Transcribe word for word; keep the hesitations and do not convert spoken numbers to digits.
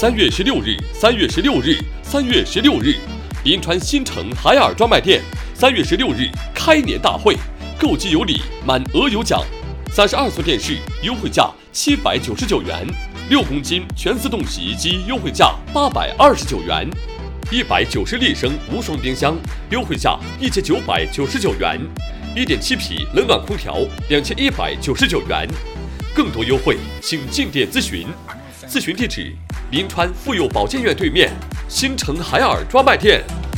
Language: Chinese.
三月十六日，三月十六日，三月十六日，临川新城海尔专卖店三月十六日开年大会，购机有礼，满额有奖。三十二寸电视优惠价七百九十九元，六公斤全自动洗衣机优惠价八百二十九元，一百九十立升无霜冰箱优惠价一千九百九十九元，一点七匹冷暖空调两千一百九十九元。更多优惠，请进店咨询。咨询地址：临川妇幼保健院对面新城海尔专卖店。